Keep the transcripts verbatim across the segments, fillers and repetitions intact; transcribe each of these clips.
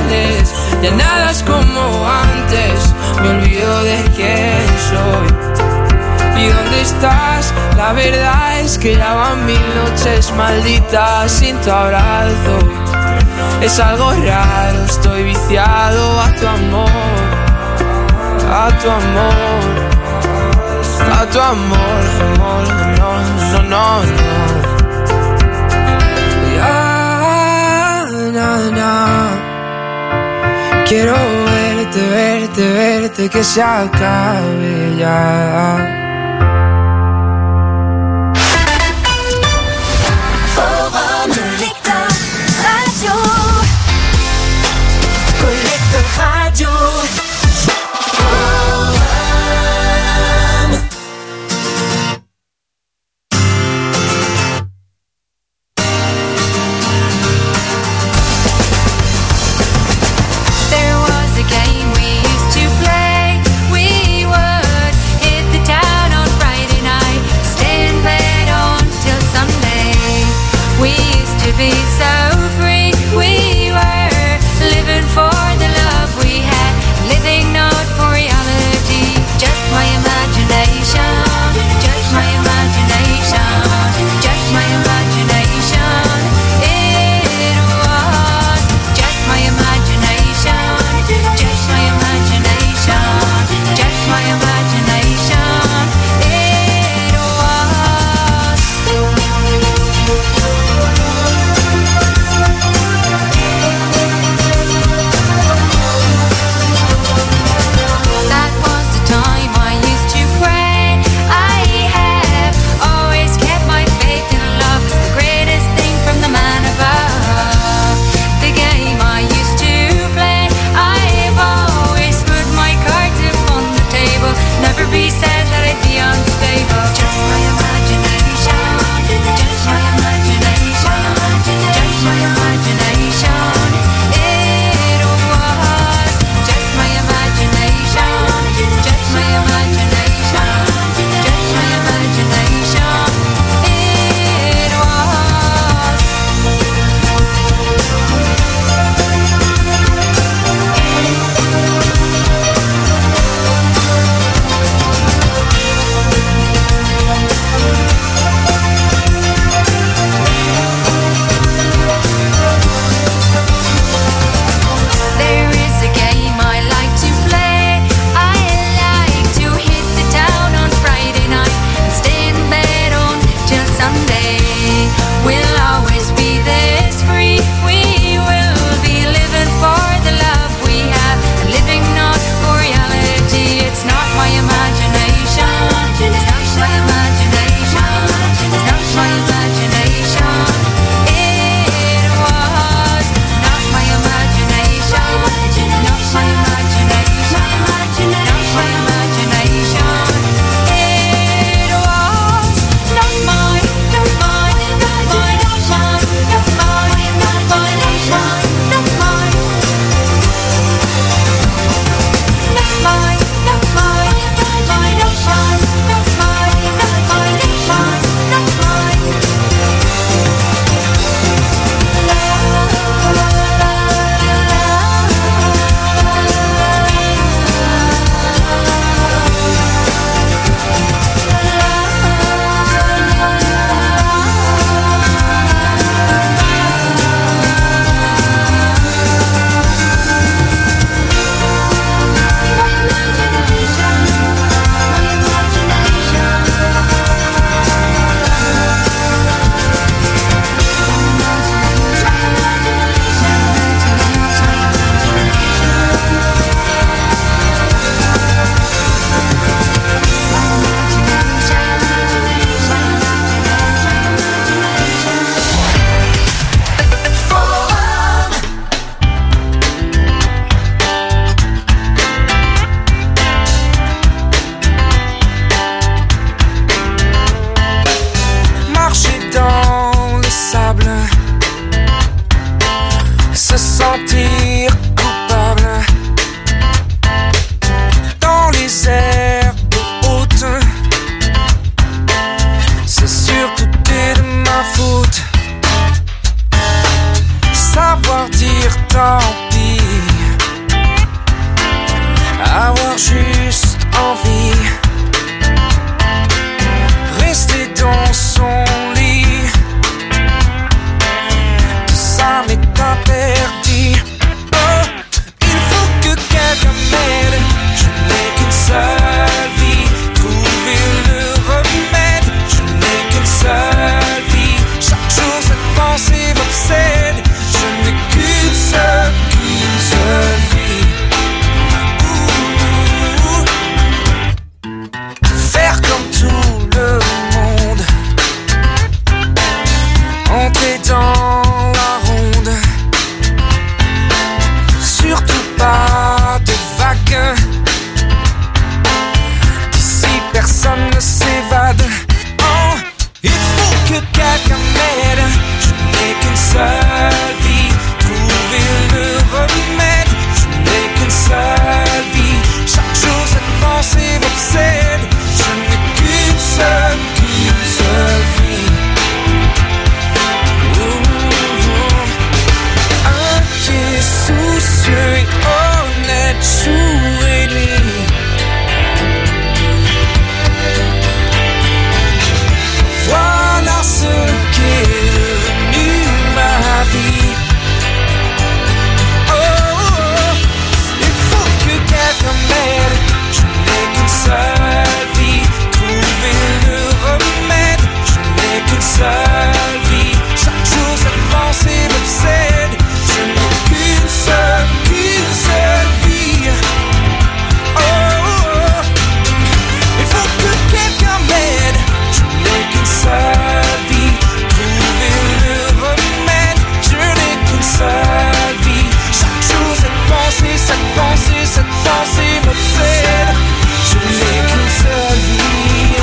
iguales, ya nada es como antes, me olvido de quién soy. ¿Y dónde estás? La verdad es que ya van mil noches malditas sin tu abrazo. Es algo raro, estoy viciado a tu amor, a tu amor, a tu amor, amor, no, no, no, no. Ya, na, na. Quiero verte, verte, verte, que se acabe ya. Radio. Savoir dire tant pis, juste envie. Rester dans son lit, tout ça m'est interdit. Oh, il faut que quelqu'un m'aide. Je n'ai qu'une seule vie, trouver le remède. Je n'ai qu'une seule vie, chaque jour cette pensée m'obsède. Je n'ai qu'une seule, qu'une seule vie. Ouh. Faire comme tout le monde, entrer dans la ronde, surtout pas de vagues. D'ici personne ne s'évade. Oh, il faut que quelqu'un m'aide. Je n'ai qu'une seule vie, trouver le remède. Je n'ai qu'une seule vie, chaque jour cette pensée m'obsède. Je n'ai qu'une seule, qu'une seule vie. Ouh. Un pied soucieux et honnête, jour et nuit. Voilà ce qu'est devenu ma vie. Oh, oh, il faut que quelqu'un m'aide. Je n'ai qu'une seule vie, trouver le remède. Je n'ai qu'une seule vie, chaque jour cette pensée m'obsède. Je n'ai qu'une seule, qu'une seule vie. Oh, oh, oh, il faut que quelqu'un m'aide. Je n'ai qu'une seule vie, trouver le remède. Je n'ai qu'une seule vie, chaque jour cette pensée, cette pensée, cette pensée m'obsède. Je n'ai qu'une seule vie.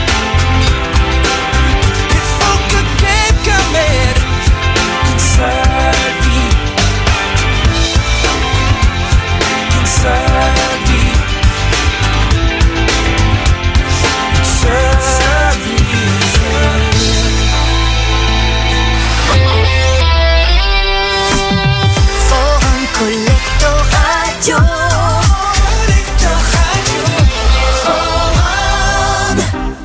Il faut que quelqu'un m'aide. Qu'une seule vie, qu'une seule vie, une seule vie, seule vie. Forum Collector Radio. Collector Radio. Forum.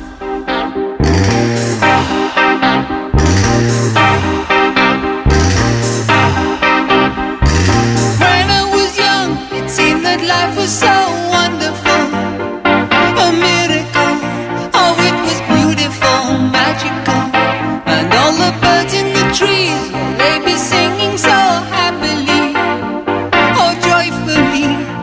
When I was young, it seemed that life was so wonderful, a miracle. Oh, it was beautiful, magical, and all the birds in the trees, they be singing so happily, oh joyfully.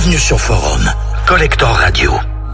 Bienvenue sur Forum, Collector Radio.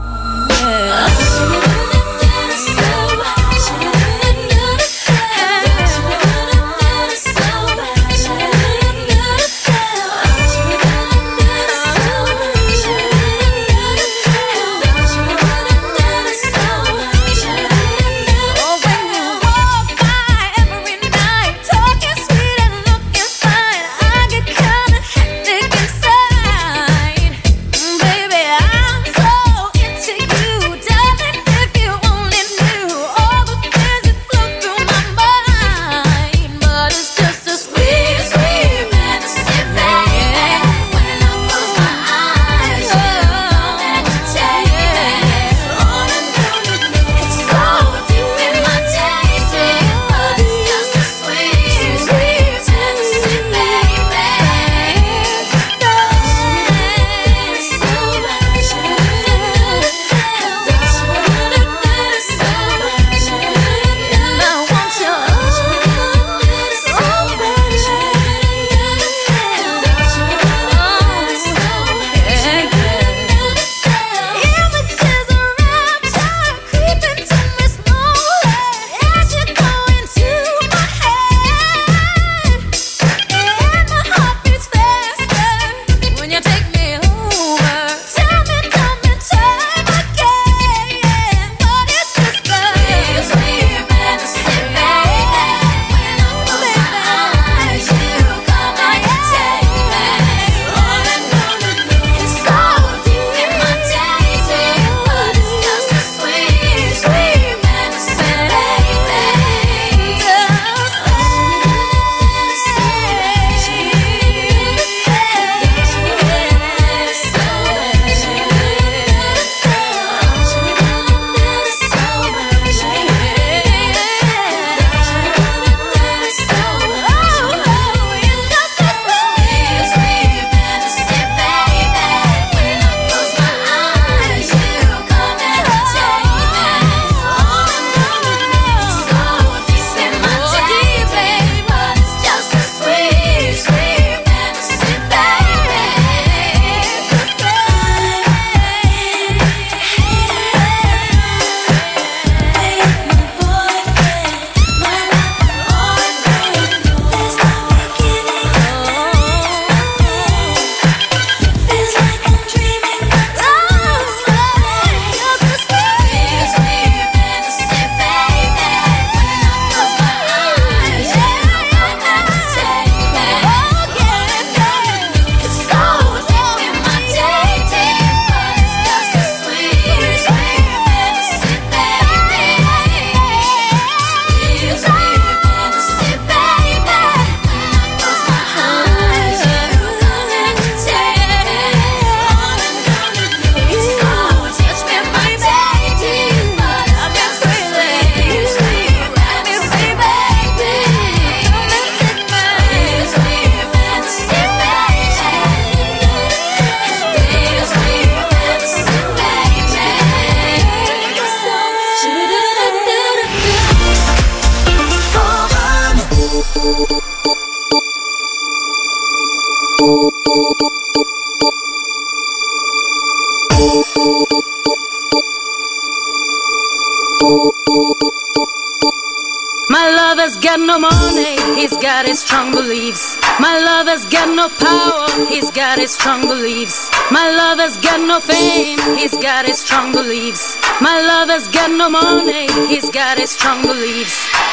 My lover's got no money, he's got his strong beliefs. My lover's got no power, he's got his strong beliefs. My lover's got no fame, he's got his strong beliefs. My lover's got no money, he's got his strong beliefs.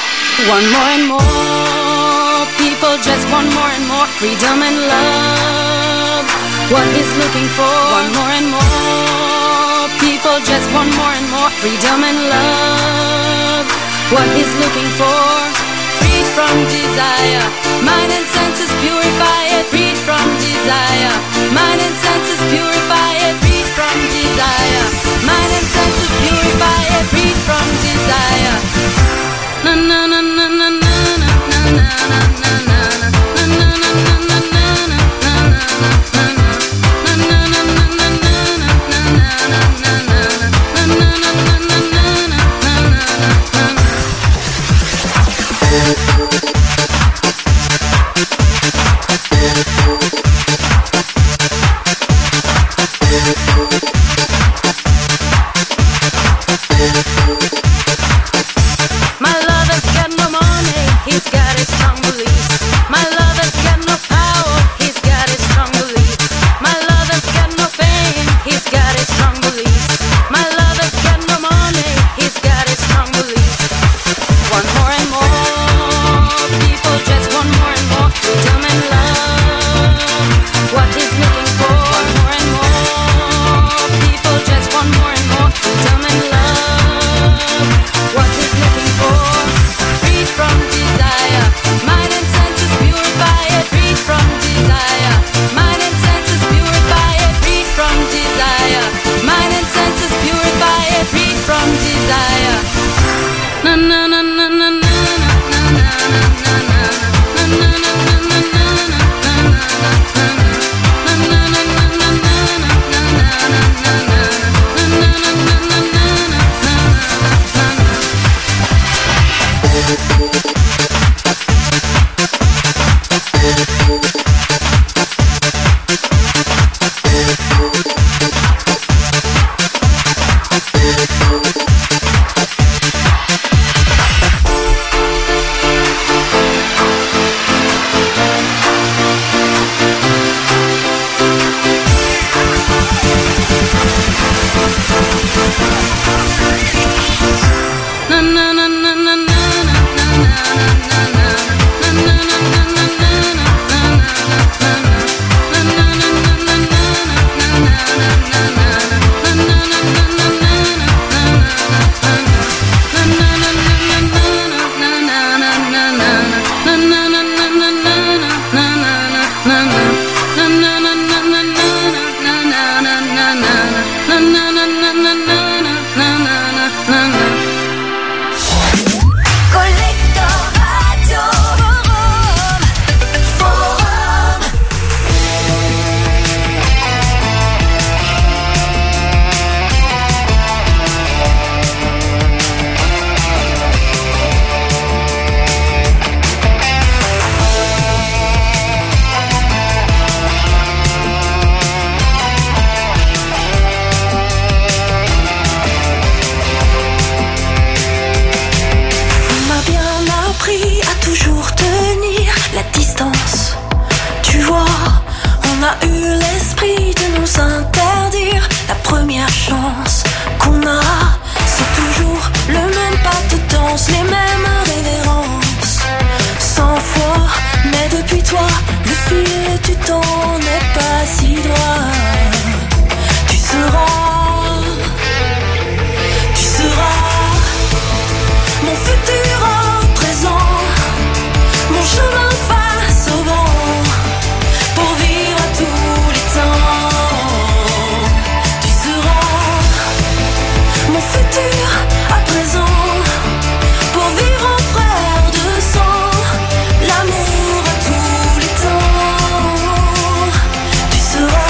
One more and more, people just want more and more freedom and love. What he's looking for, one more and more, people just want more and more freedom and love. What he's looking for, freed from desire, mind and senses purify it, freed from desire, mind and senses purify it, freed from desire, mind and senses purify it, freed from desire. Na na na na na na na na na na na na na na temps n'est pas si droit. Tu seras, tu seras mon futur en présent, mon chemin face au vent, pour vivre à tous les temps. Tu seras mon futur à présent, pour vivre en frère de sang, l'amour à tous les temps. Tu seras.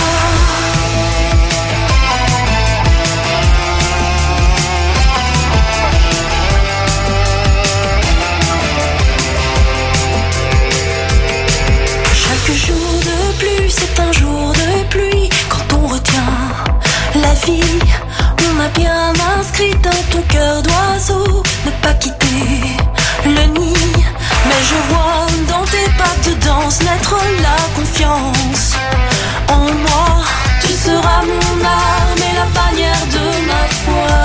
Chaque jour de pluie, c'est un jour de pluie. Quand on retient la vie, on a bien inscrit dans ton cœur d'oiseau ne pas quitter le nid. Mais je vois dans tes pas de danse naître la confiance en moi. Tu seras mon arme et la bannière de ma foi.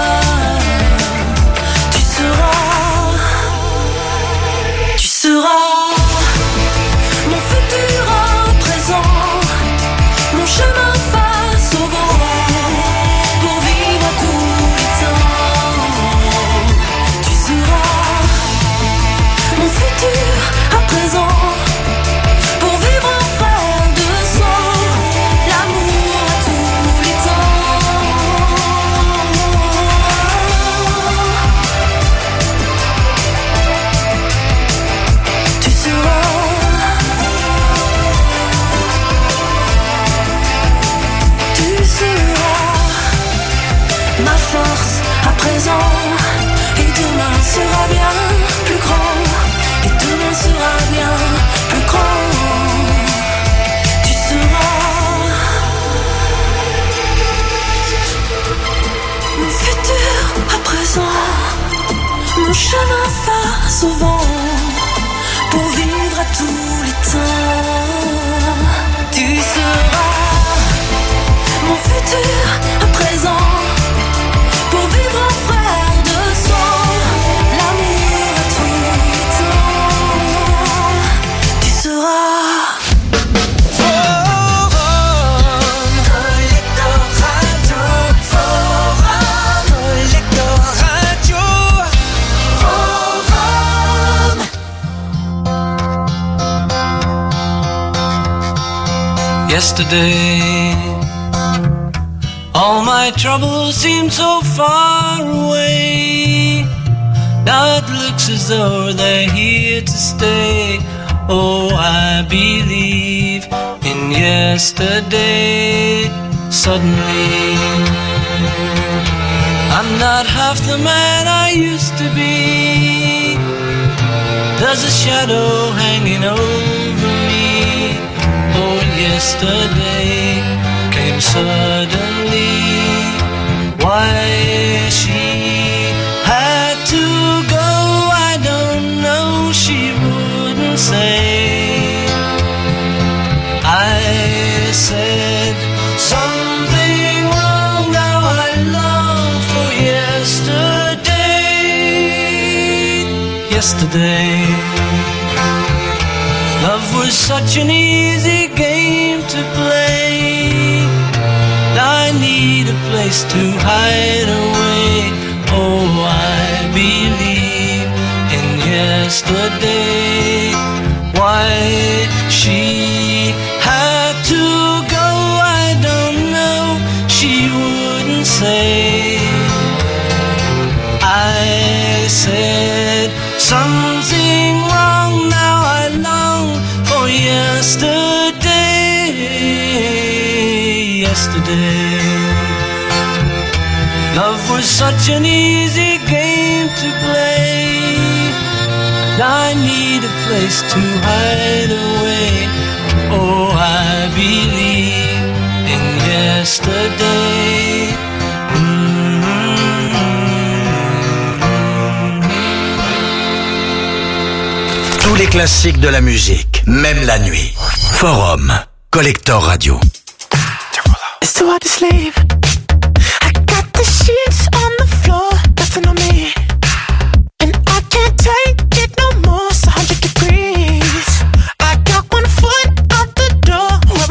Tu seras, tu seras mon futur en présent, mon chemin face au vent, pour vivre à tous les temps. Tu seras mon futur à présent, pour vivre en frère de sang, l'amour à tous les temps. Tu seras. Tu seras ma force à présent, et demain sera bien plus grand, et demain sera bien plus grand. Tu seras mon futur à présent, mon chemin face au vent, pour vivre à tous les temps. Tu seras mon futur à présent, pour vivre en frère de sang, l'amour à tous les temps. Tu seras. Forum Collector Radio, Forum Collector Radio, Forum. Yesterday, all my troubles seem so far away. Now it looks as though they're here to stay. Oh, I believe in yesterday. Suddenly, I'm not half the man I used to be. There's a shadow hanging over me. Oh, yesterday came suddenly. Why she had to go, I don't know, she wouldn't say. I said something wrong, now I long for yesterday. Yesterday, love was such an easy game to play. I need a place to hide away. Oh, I believe in yesterday. Why she had to go, I don't know, she wouldn't say. I said something wrong, now I long for yesterday. Yesterday, love was such an easy game to play. I need a place to hide away. Oh, I believe in yesterday. Tous les classiques de la musique, même la nuit. Forum Collector Radio. It's too hard to sleep. I got the sheets on the floor, nothing on me. And I can't take it no more, it's one hundred degrees. I got one foot out the door, where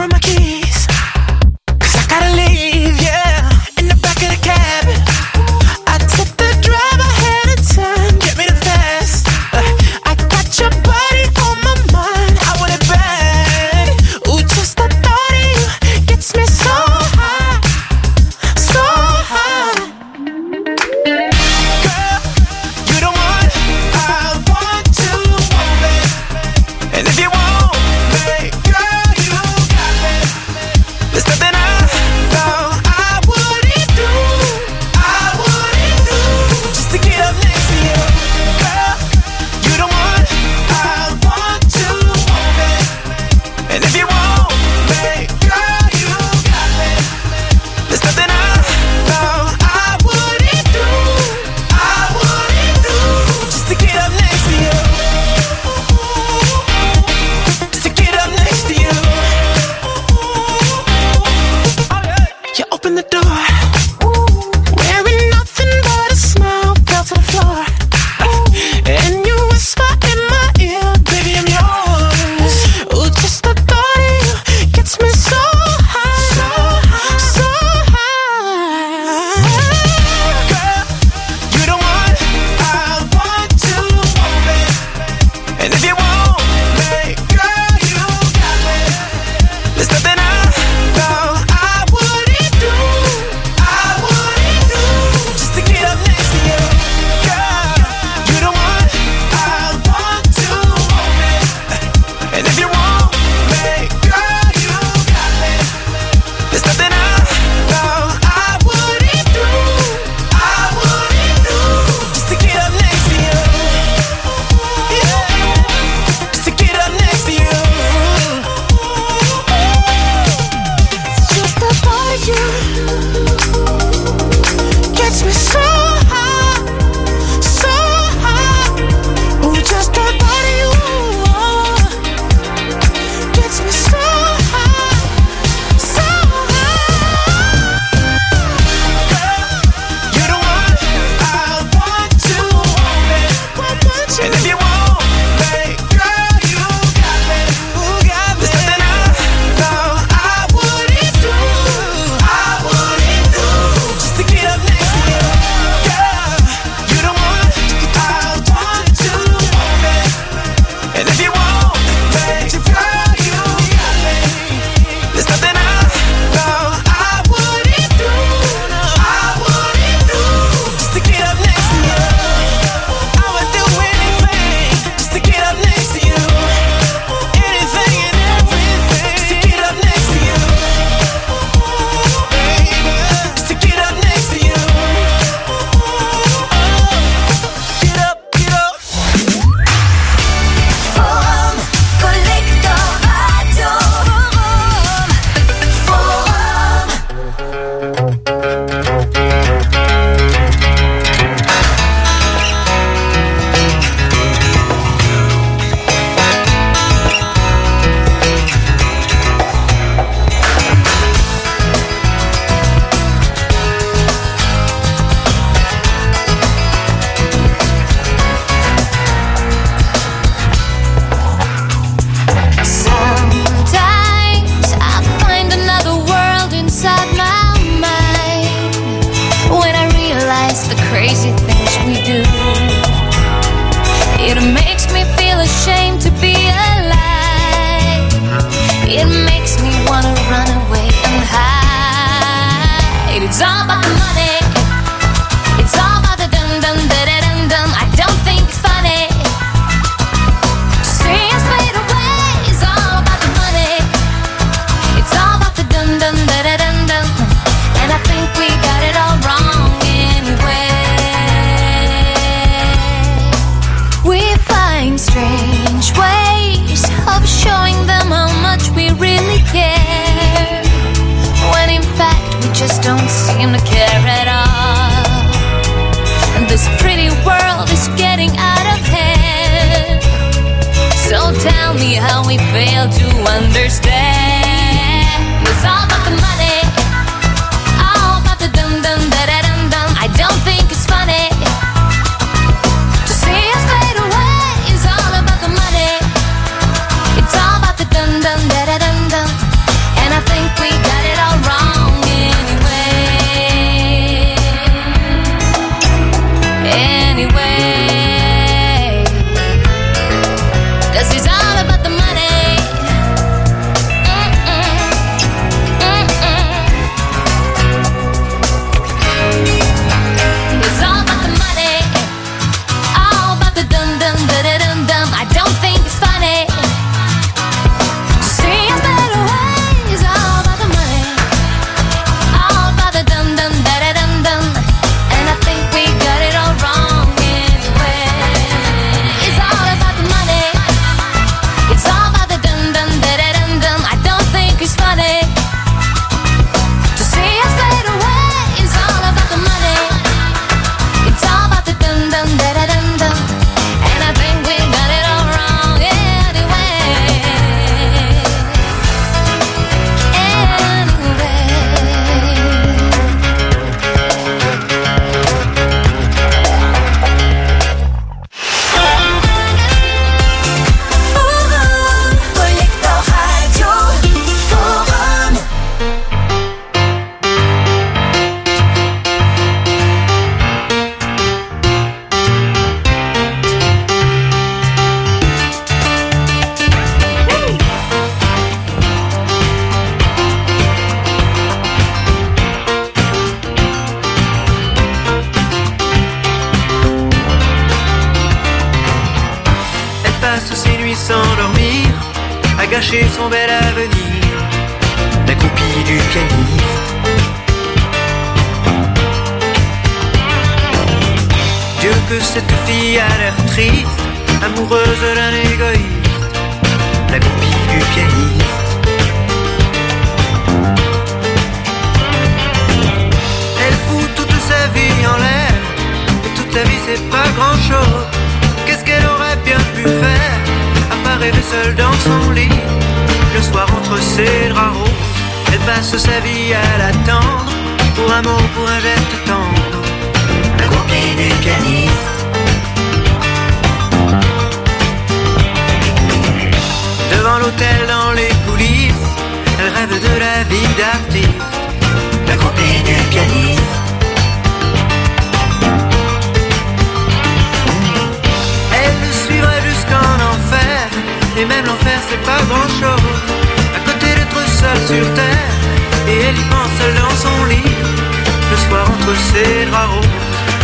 tell me how we fail to understand. It's all about the money, all about the dum dum da da dum dum. I don't think it's funny to see us fade away. It's all about the money, it's all about the dum dum da da dum dum. And I think we got it all wrong anyway. Anyway, 'cause it's all about the money. It's all about the money, all about the dum dum da da dum dum. I don't think it's funny to see us fade away. It's all about the money, all about the dum dum da da dum dum. And I think we got it all wrong anyway. It's all about the money, it's all about the dum dum da da dum dum. I don't think it's funny to see us fade away. It's all about the money, it's all about the dum dum da da dum dum. And I think we got it all wrong anyway. Forum, Collector Radio, Forum. Elle passe ses nuits sans dormir, à gâcher son bel avenir, la copie du pianiste. Dieu que cette fille a l'air triste, amoureuse d'un égoïste, la copie du pianiste. Elle fout toute sa vie en l'air, et toute sa vie c'est pas grand chose. Qu'est-ce qu'elle aurait bien pu faire, à part rêver seule dans son lit, le soir entre ses draps roses. Elle passe sa vie à l'attendre, pour un mot, pour un geste tendre, la copie du pianiste. Devant l'hôtel, dans les coulisses, elle rêve de la vie d'artiste, la copie du pianiste. Elle le suivrait jusqu'en enfer, et même l'enfer c'est pas grand chose, à côté d'être seule sur terre, et elle y pense seule dans son lit, le soir entre ses draps roses.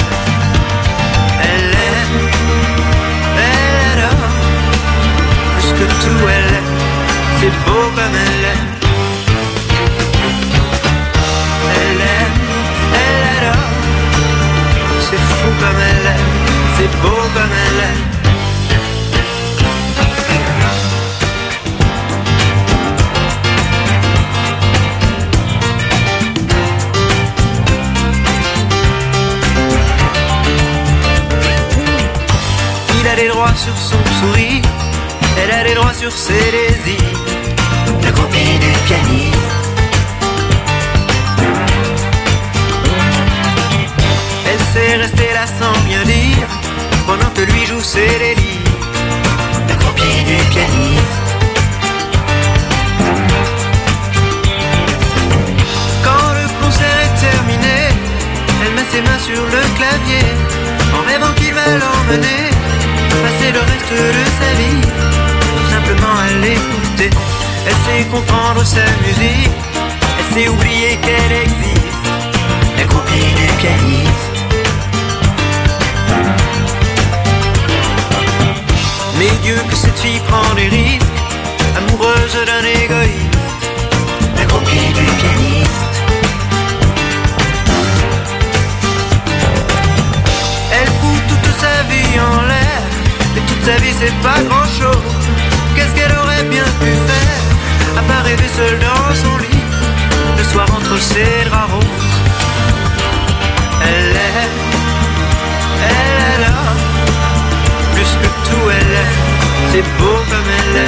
Elle aime, elle adore, plus que tout elle aime, c'est beau comme elle aime. Elle aime, elle adore, c'est fou comme elle aime, c'est beau comme elle aime. Il a des droits sur son sourire, elle a des droits sur ses désirs, la copie du pianiste. Elle sait rester là sans rien dire, pendant que lui joue ses délires, la copie du pianiste. Quand le concert est terminé, elle met ses mains sur le clavier, en rêvant qu'il va l'emmener, passer le reste de sa vie, tout simplement à l'écouter. Elle sait comprendre sa musique, elle sait oublier qu'elle existe, la copie du pianiste. Mais Dieu que cette fille prend des risques, amoureuse d'un égoïste, la copie du pianiste. Elle fout toute sa vie en l'air, et toute sa vie c'est pas grand chose. Qu'est-ce qu'elle aurait bien pu faire, à part rêver seule dans son lit, le soir entre ses draps roses. Elle aime, elle adore, plus que tout elle aime, c'est beau comme elle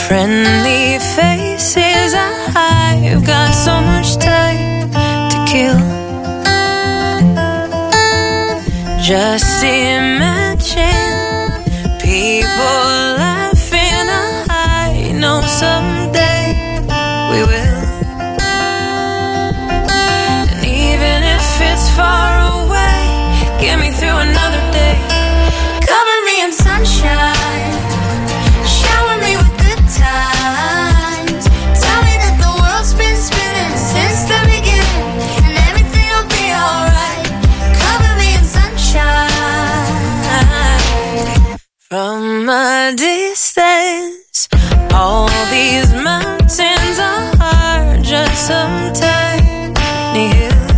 Friendly faces, I've got so much time to kill. Just imagine people laughing. I know someday we will. And even if it's far away, get me through another day. Cover me in sunshine, shower me with good times. Tell me that the world's been spinning since the beginning, and everything will be alright. Cover me in sunshine. From a distance, all these mountains are just some tiny hills.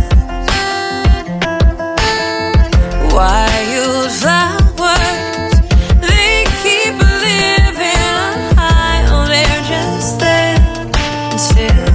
Wildflowers, they keep living high. Oh, they're just there and still.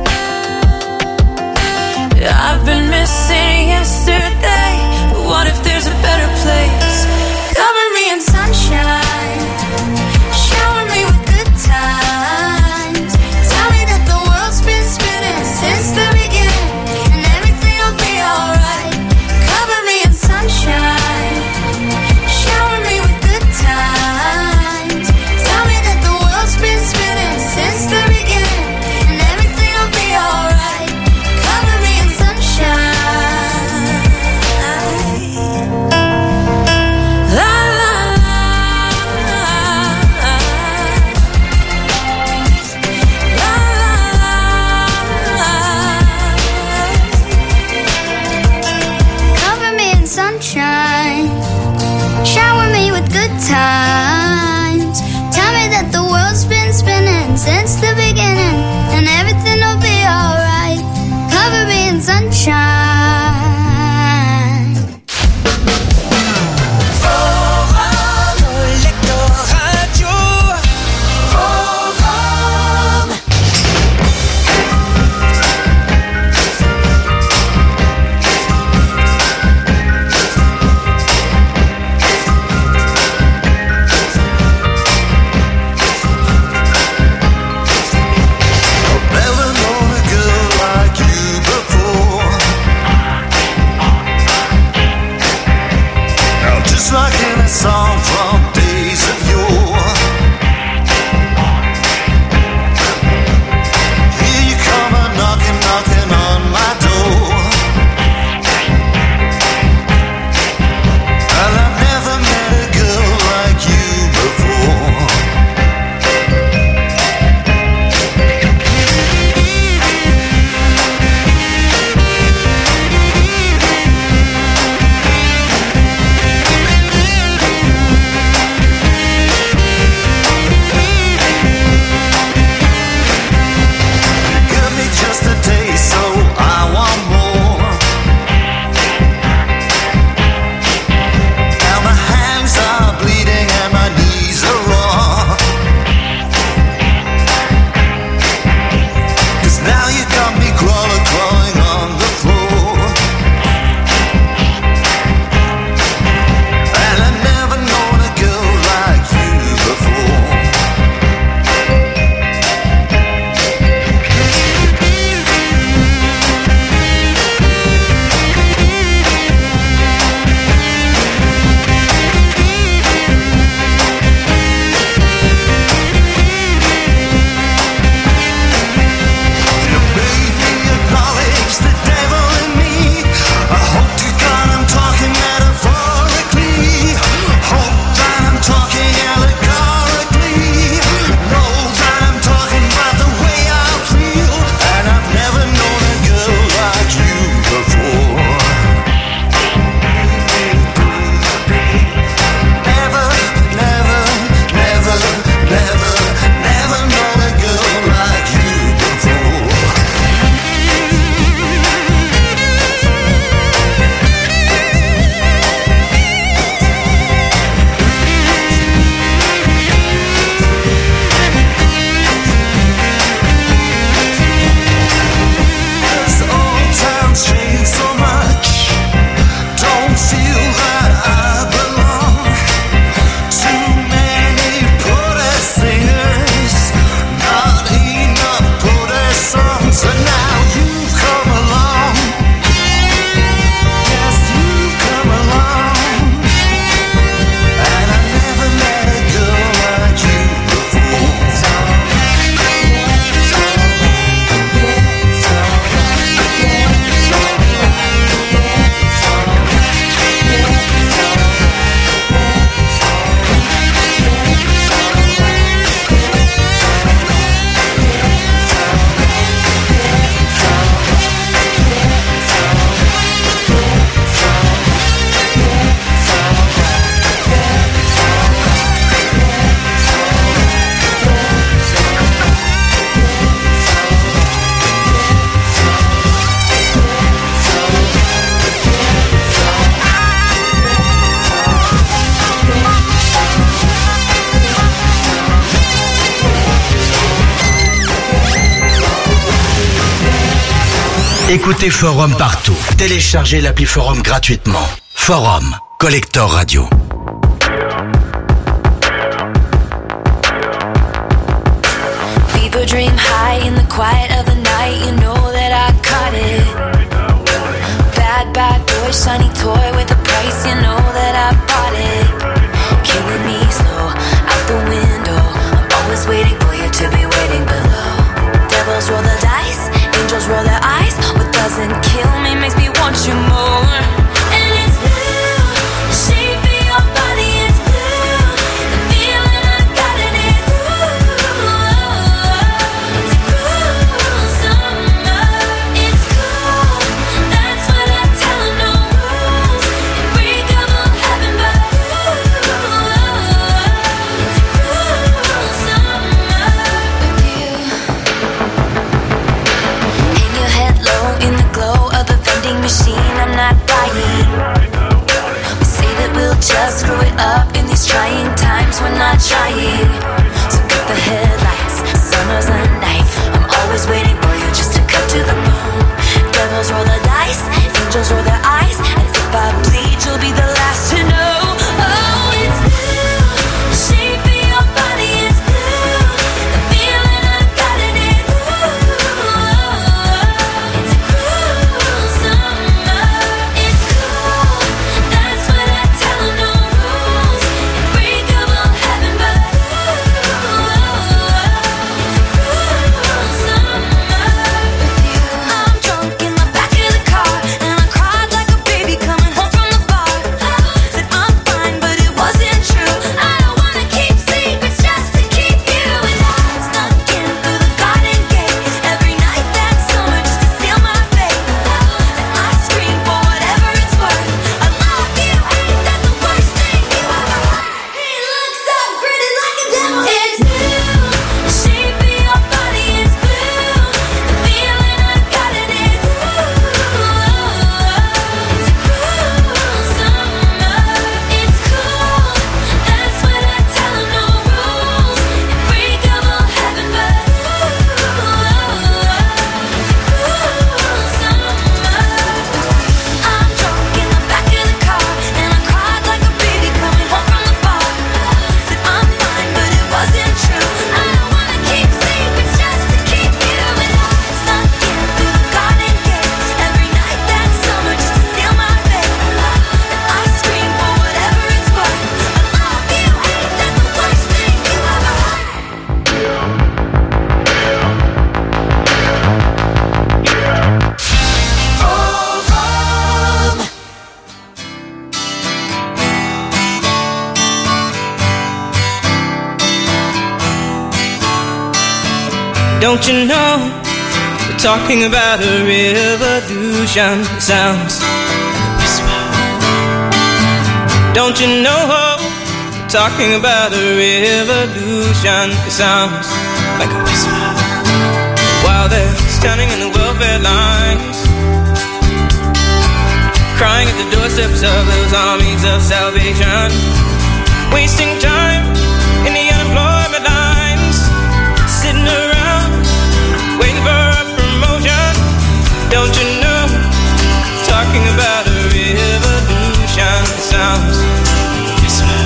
I've been missing yesterday, but what if there's a better place? Cover me in sunshine, shower me with good times. Tell me that the world's been spinning since the beginning, and everything will be alright. Cover me in sunshine, shower me with good times. Tell me that the world's been spinning since the beginning, and everything will be alright. Cover me in sunshine. La la la, la la la. Cover me in sunshine, shower me with good times. Tell me that the world's been spinning since the beginning, and everything will be alright. Cover me in sunshine. Forum, Lector Radio. Forum. Écoutez Forum partout. Téléchargez l'appli Forum gratuitement. Forum, Collector Radio. People dream high in the quiet of the night. You know that I caught it. Bad, bad boy, shiny toy with a price. You know that I bought it. Killing me slow, out the window. I'm always waiting for you to be waiting below. Devils roll the dice, angels roll their eyes. What doesn't kill me makes me want you more. And it's blue, the shape of your body is blue. The feeling I got in it's blue. It's cruel summer, it's cool. That's what I tell 'em, no rules. Unbreakable heaven, but ooh, it's cruel summer with you. Hang your head low in the glow of the vending machine. I'm not buying. We say that we'll just screw it up in these trying times. We're not trying. So cut the headlights. Summer's a knife. I'm always waiting for you just to cut to the bone. Devils roll the dice. Angels roll their eyes. And if I bleed, you'll be the last to know. Oh, it's blue. The shape of your body is blue. The feeling I got in it's blue. It's cruel summer. It's cool. That's what I tell 'em, no rules. Unbreakable heaven, but ooh, it's cruel summer with you. I'm drunk in the back of the car, and I cried like a baby coming home from the bar. Said I'm fine, but it wasn't true. I don't wanna keep secrets just to keep you. And I snuck in through the garden gate every night that summer just to seal my fate. And I scream for whatever it's worth. I love you, ain't that the worst thing you ever heard? He looks so gritty like a devil. It's blue, the shape of your body is blue. The feeling I got in it's blue. It's cruel summer, it's cool. That's what I tell 'em, no rules. Unbreakable heaven, but ooh, it's cruel summer. I'm drunk in the back of the car, and I cried like a baby coming home from the bar. Said I'm fine, but it wasn't true. I don't wanna keep secrets just to keep you. And I snuck in through the garden gate every night that summer just to seal my fate. And I scream for whatever it's worth. I love you, ain't that the worst thing you ever heard? Don't you know, we're talking about a revolution. It sounds like a whisper. Don't you know, we're talking about a revolution. It sounds like a whisper. While they're standing in the welfare lines, crying at the doorsteps of those armies of salvation, wasting time in the unemployment lines, sitting around waiting for a promotion. Don't you know, talking about a revolution sounds whisper.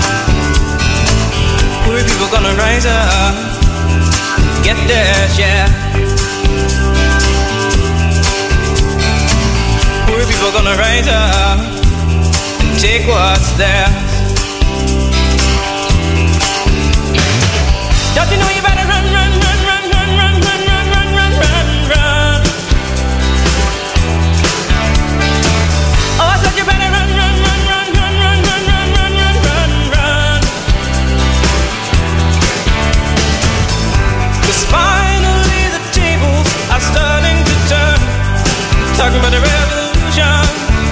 Poor people gonna rise up, get their share. Poor people gonna rise up and take what's theirs. Don't you know you better run, run, run, run, run, run, run, run, run, run, run, run. Oh, I said you better run, run, run, run, run, run, run, run, run, run, run, run. 'Cause finally the tables are starting to turn. Talking about a revolution.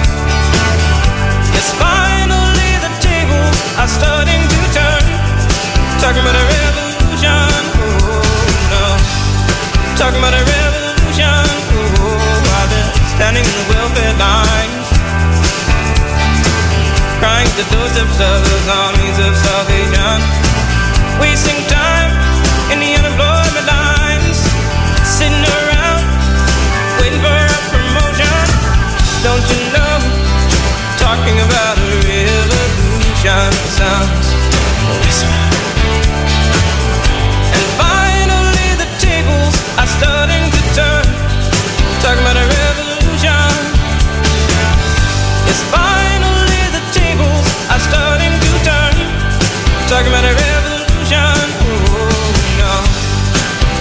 Yes, finally the tables are starting to turn. Talking about a revolution. Oh no. Talking about a revolution. Oh, while they're standing in the welfare lines, crying at the doorsteps of those armies of salvation, wasting time in the unemployment lines, sitting around waiting for a promotion.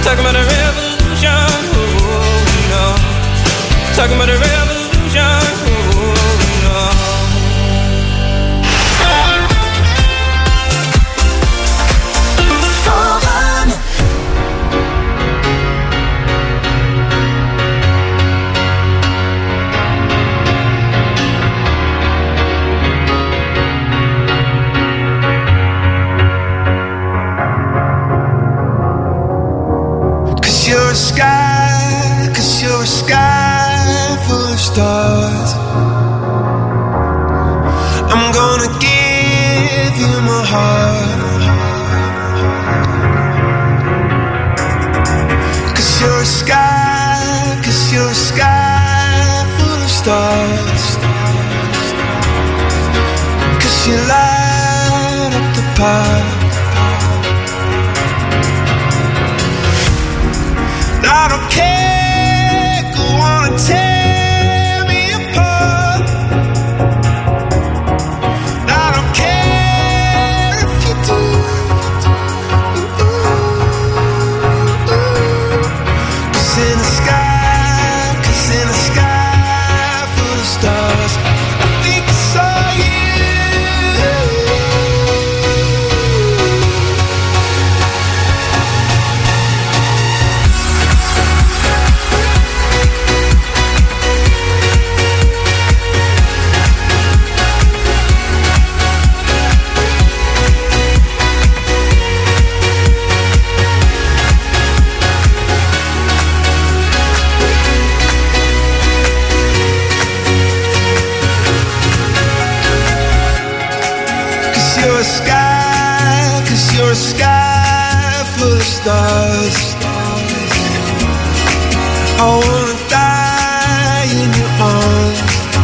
Talking about a revolution, oh no. Talking about a revolution, oh no. You're a sky, cause you're a sky full of stars. I'm gonna give you my heart. Cause you're a sky, cause you're a sky full of stars. Cause you light up the park. I don't care, go on and tear me apart. I don't care if you do. Cause in the sky, cause in the sky full of stars, I think I saw you. You're a sky, cause you're a sky full of stars. I wanna die in your arms.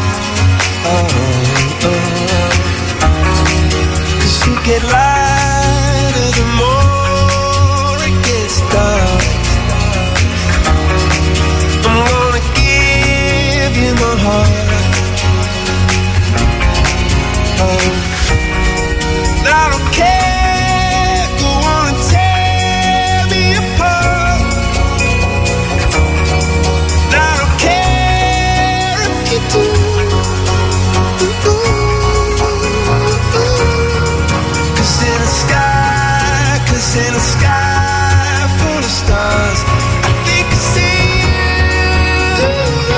Oh, oh. Cause you get lighter the more it gets dark. I'm gonna give you my heart. Oh, I don't care, go on and tear me apart. I don't care if you do. Cause in the sky, cause in the sky full of stars, I think I see you.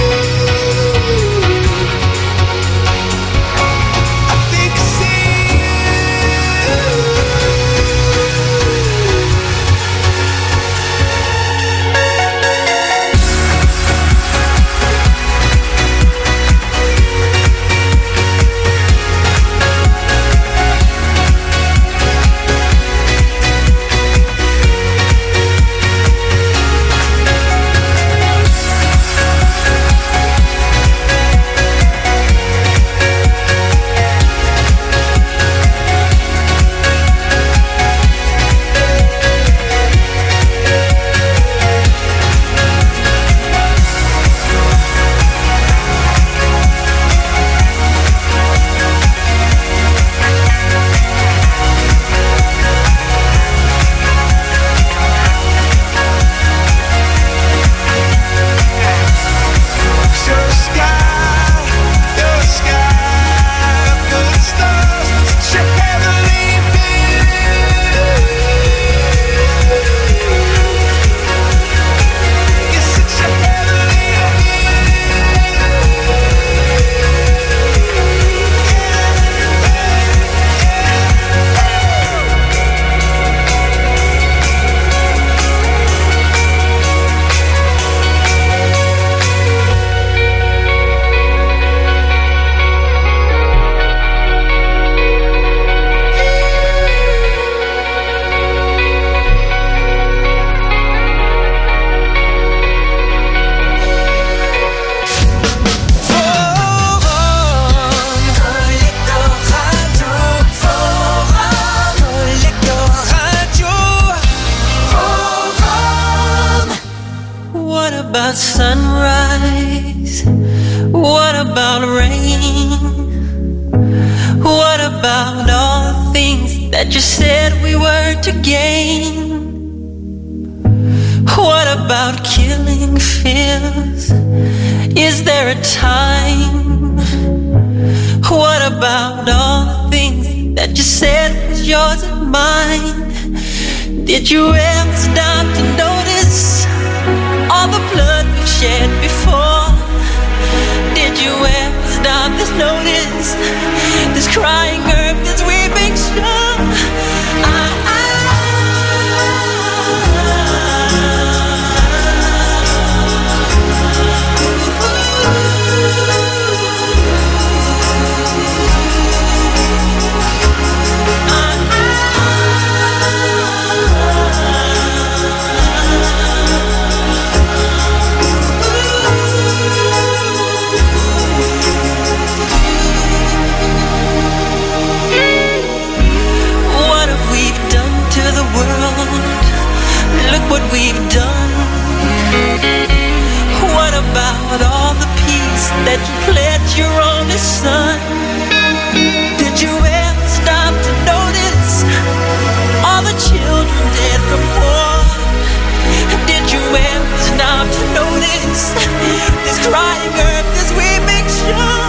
I think I see about sunrise? What about rain? What about all the things that you said we were to gain? about killing fears? Is there a time? What about all the things that you said was yours and mine? Did you ever stop to notice all the blood we've shed before? Did you ever stop to notice this crying earth, this weeping shore? I, I look what we've done. What about all the peace that you pledged your only son? Did you ever stop to notice all the children dead from war? Did you ever stop to notice this crying earth, this weeping shore?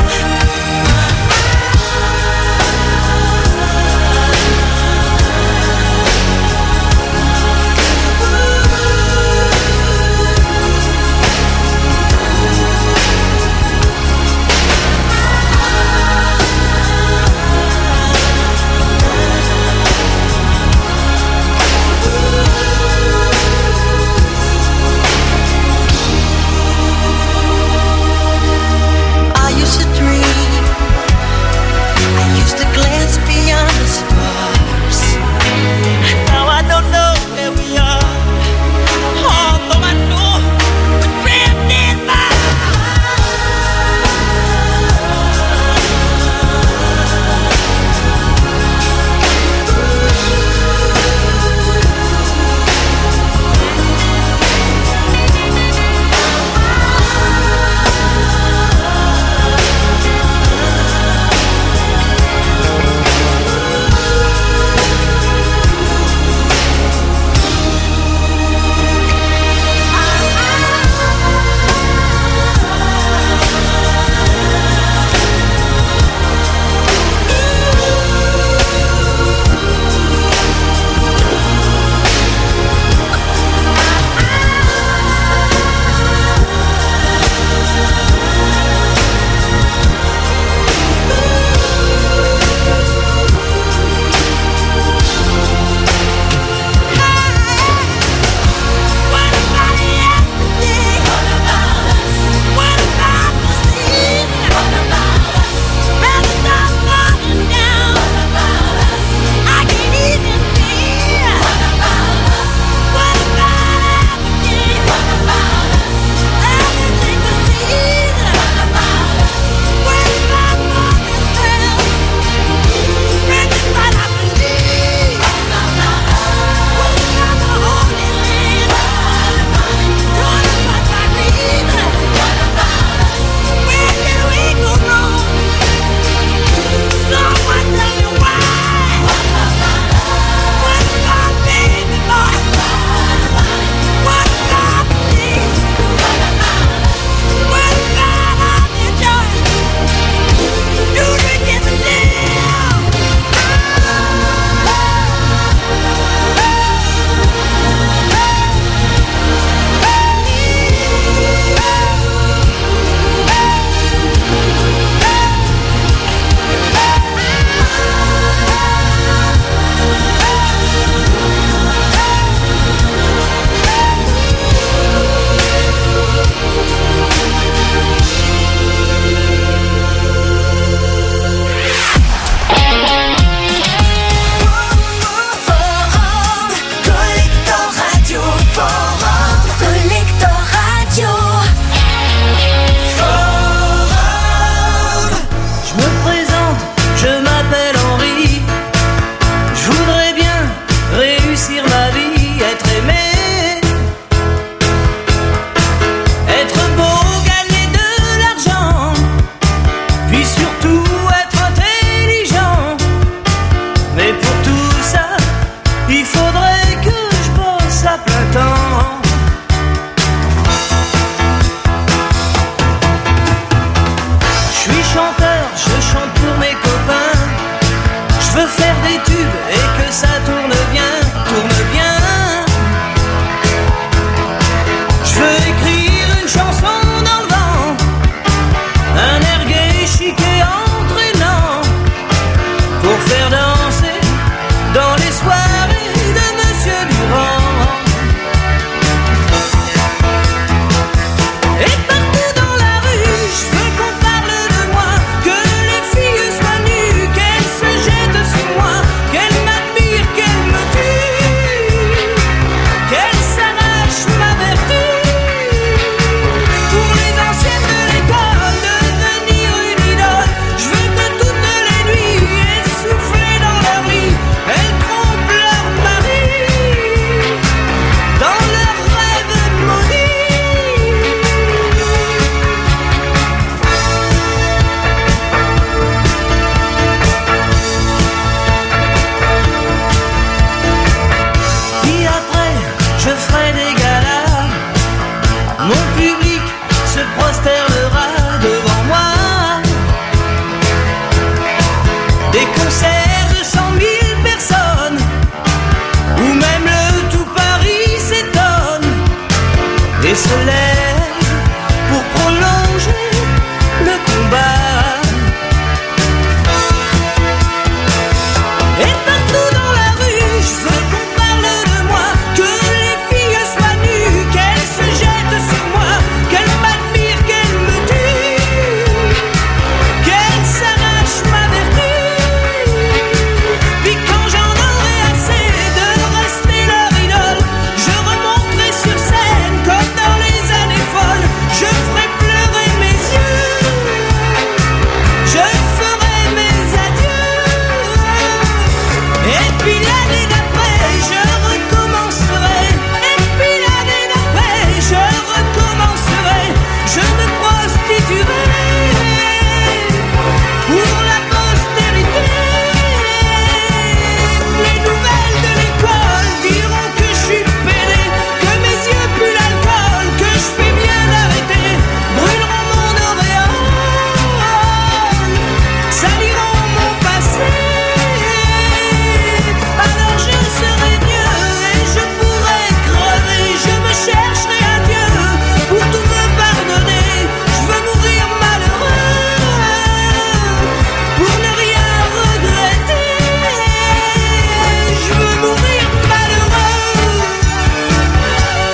soleil.